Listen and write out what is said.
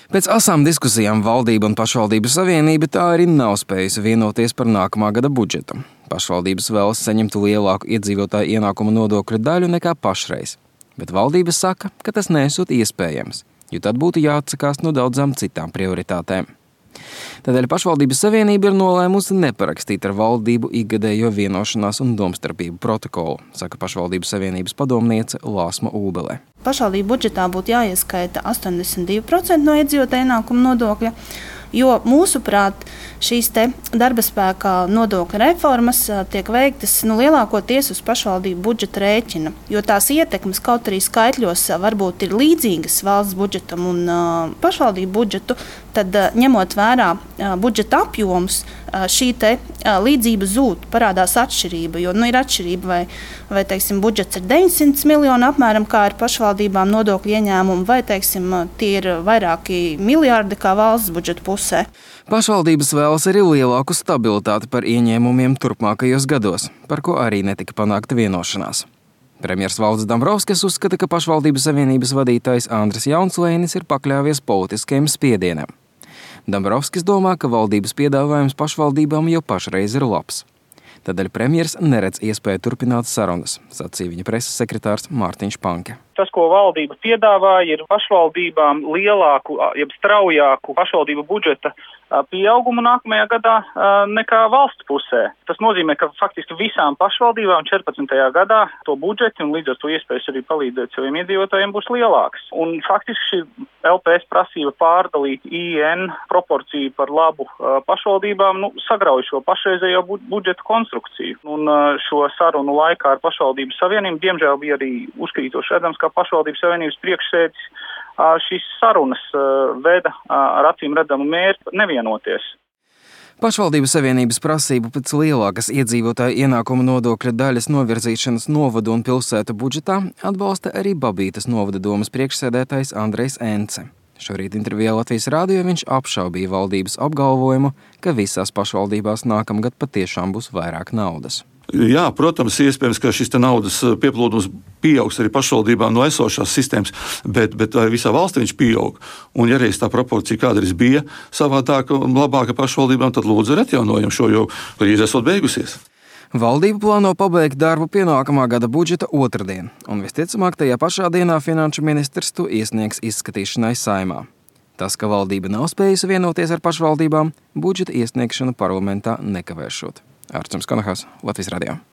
Pēc asām diskusijām valdība un pašvaldību savienība tā arī nav spējusi vienoties par nākamā gada budžetu. Pašvaldības vēlas saņemt lielāku iedzīvotāju ienākumu nodokļu daļu nekā pašreiz. Bet valdība saka, ka tas nesot iespējams, jo tad būtu jāatsakās no daudzām citām prioritātēm. Tādēļ pašvaldības savienība ir nolēmusi neparakstīt ar valdību ikgadējo vienošanās un domstarpību protokolu, saka pašvaldības savienības padomniece Lāsma Ūbele. Pašvaldību budžetā būtu jāieskaita 82% no iedzīvotāju ienākumu nodokļa, jo mūsuprāt šīs darba spēka nodokļa reformas tiek veiktas lielākoties uz pašvaldību budžeta rēķina, jo tās ietekmes kaut arī skaitļos varbūt ir līdzīgas valsts budžetam un pašvaldību budžetu, tad ņemot vērā budžeta apjomus, šī līdzība zūd, parādās atšķirība, jo ir atšķirība, vai teiksim, budžets ir 900 miljoni apmēram, kā ir pašvaldībām nodokļu ieņēmumi, vai teiksim, tie ir vairāki miljardi kā valsts budžeta pusē. Pašvaldības vēlas arī lielāku stabilitāti par ieņēmumiem turpmākajos gados, par ko arī netika panākta vienošanās. Premjers Valdis Dombrovskis uzskata, ka pašvaldības savienības vadītājs Andris Jaunslēnis ir pakļāvies politiskajam spiedienam. Dombrovskis domā, ka valdības piedāvājums pašvaldībām jau pašreiz ir labs. Tādēļ premjers neredz iespēju turpināt sarunas, sacīja viņa preses sekretārs Mārtiņš Panke. Tas, ko valdība piedāvāja, ir pašvaldībām lielāku, jeb straujāku pašvaldību budžeta pieaugumu nākamajā gadā nekā valsts pusē. Tas nozīmē, ka faktiski visām pašvaldībām 14. gadā to budžeti un līdz ar to iespējas arī palīdzēt saviem iedzīvotājiem būs lielāks. Un faktiski šī LPS prasība pārdalīt IN proporciju par labu pašvaldībām sagrauj šo pašreizējo budžeta konstrukciju. Un šo sarunu laikā ar pašvaldības savienību diemžēl bija arī uzkrītoši redzams, ka pašvaldības savienības priekšsēdis šīs sarunas veda ar acīm redzamu mērķi nevienoties. Pašvaldības savienības prasību pēc lielākas iedzīvotāju ienākumu nodokļa daļas novirzīšanas novadu un pilsētu budžetā atbalsta arī Babītas novada domas priekšsēdētājs Andrejs Ence. Šorīt intervijā Latvijas rādio viņš apšaubīja valdības apgalvojumu, ka visās pašvaldībās nākamgad patiešām būs vairāk naudas. Jā, protams, iespējams, ka šis naudas pieplūdums pieaugs arī pašvaldībām no esošās sistēmas, bet visā valstī viņš pieaug. Un, ja reiz tā proporcija kādreiz bija savādāka un labāka pašvaldībām, tad lūdzu atjaunojam šo, jo krīze esot beigusies. Valdība plāno pabeigt darbu pie nākamā gada budžeta otrdien, un visticamāk tajā pašā dienā finanšu ministrs to iesniegs izskatīšanai Saeimā. Tas, ka valdība nav spējusi vienoties ar pašvaldībām, budžeta iesniegšanu parlamentā nekavēršot. Ārčuns Konahas, Latvijas radio.